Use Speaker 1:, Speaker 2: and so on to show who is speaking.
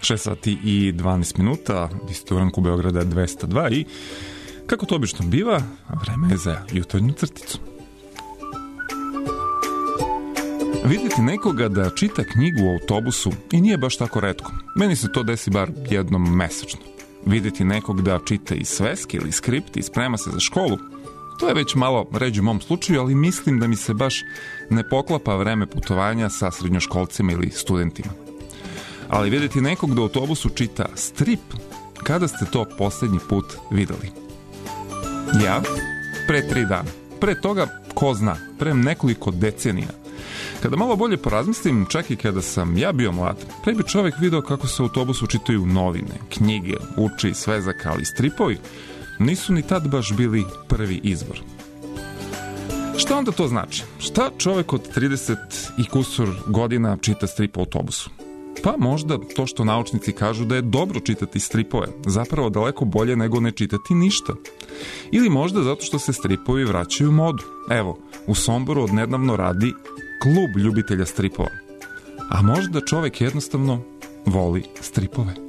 Speaker 1: 6 sati i 12 minuta, vi ste u ranku Beograda 202 i kako to obično biva, vreme je za jutarnju crticu. Vidjeti nekoga da čita knjigu u autobusu i nije baš tako retko. Meni se to desi bar jednom mesečno. Vidjeti nekog da čita i sveske ili skript i sprema se za školu, to je već malo ređe u mom slučaju, ali mislim da mi se baš ne poklapa vreme putovanja sa srednjoškolcima ili studentima. Ali vidjeti nekog da u autobusu čita strip, kada ste to posljednji put videli? Ja? Pre 3 dana. Pre toga, ko zna, pre nekoliko decenija. Kada malo bolje porazmislim, čak i kada sam ja bio mlad, pre bi čovjek video kako se u autobusu čitaju novine, knjige, uči, svezaka, ali stripovi nisu ni tad baš bili prvi izbor. Šta onda to znači? Šta čovjek od 30 i kusur godina čita strip u autobusu? Pa možda to što naučnici kažu da je dobro čitati stripove, zapravo daleko bolje nego ne čitati ništa. Ili možda zato što se stripovi vraćaju u modu. Evo, u Somboru odnedavno radi klub ljubitelja stripova. A možda čovjek jednostavno voli stripove.